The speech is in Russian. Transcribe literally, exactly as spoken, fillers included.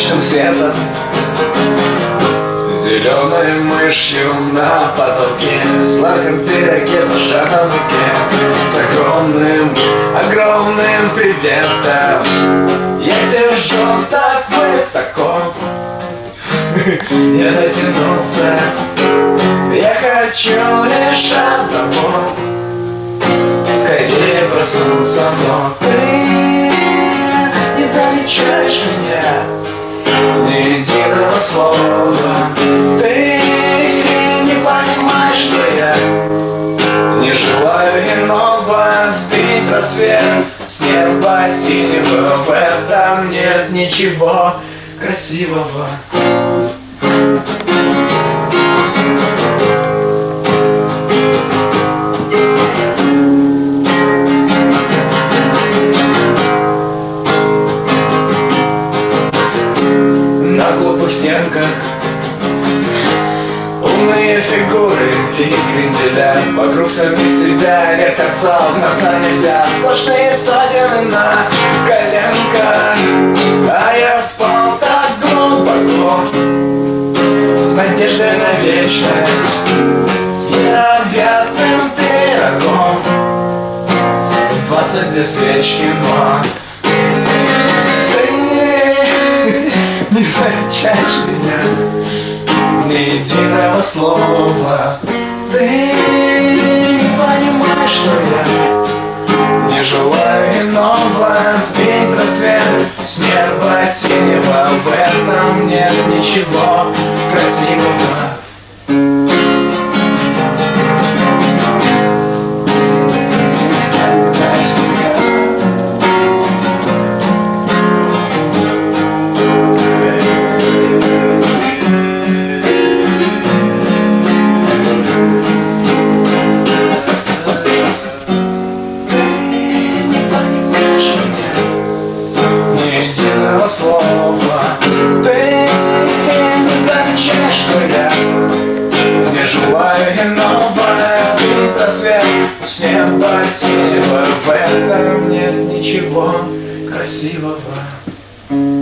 солнечным светом, зеленой мышью на потолке, сладком пироге, зажатом в руке, с огромным, огромным приветом. Я сижу так высоко, я дотянулся, я хочу лишь одного, скорее проснуться, но ты не замечаешь меня, ни единого слова. Ты не понимаешь, что я не желаю иного, сбить рассвет с неба синего. В этом нет ничего красивого. На глупых стенках умные фигуры и кренделя, вокруг самих себя нет конца, угнаться нельзя. Сплошные ссадины на коленках, а я спал так глубоко, с надеждой на вечность, с необъятным пирогом. В двадцать две свечки, но не замечаешь меня, ни единого слова. Ты не понимаешь, что я не желаю иного, сбить рассвет с неба синего. В этом нет ничего красивого. Слова. Ты не замечаешь, что я не желаю иного, сбить рассвет с неба синего. В этом нет ничего красивого.